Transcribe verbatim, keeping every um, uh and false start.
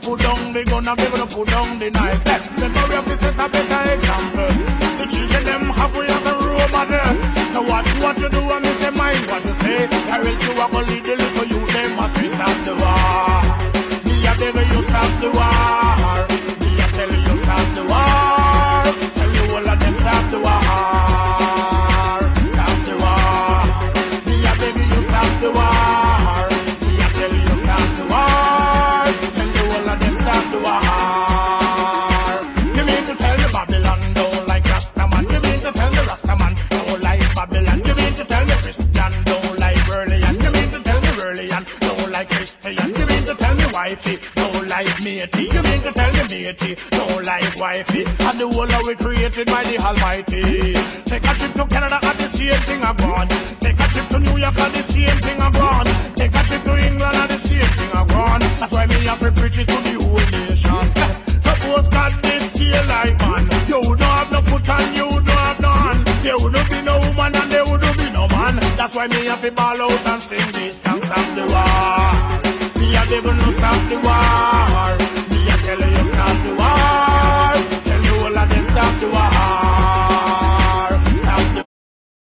put down the gun and they gonna put down the knife. Remember we have to set a better example. The children them have we have a role model. So watch what you do and me say mind what you say. Or else you are gonna lead the little youth them must be stop the war. Me a tell you stop the war. Me a tell you stop the war. Tell you all of them stop the war. Stop the war. Me a tell you stop the war. Me a tell you stop the war. Tell you all of them stop the war. You mean to tell the Babylon don't like Rastaman? You mean to tell the Rastaman don't like Babylon? You mean to tell the Christian don't like Burleyan? You mean to tell the Burleyan don't like Christian? You mean to tell me wifey don't like matey? You mean to tell me matey don't like wifey? And the whole of we created by the Almighty. Take a trip to Canada and the same thing I gone. Take a trip to New York and the same thing I gone. Take a trip to England and the same thing I gone. That's why me have to preach it to the whole nation. Suppose God did stay like man, you would not have no foot and you would not have no hand. There wouldn't be no woman and there wouldn't be no man. That's why me have to ball out and sing this song, stop the war. Me a devil no stop the war.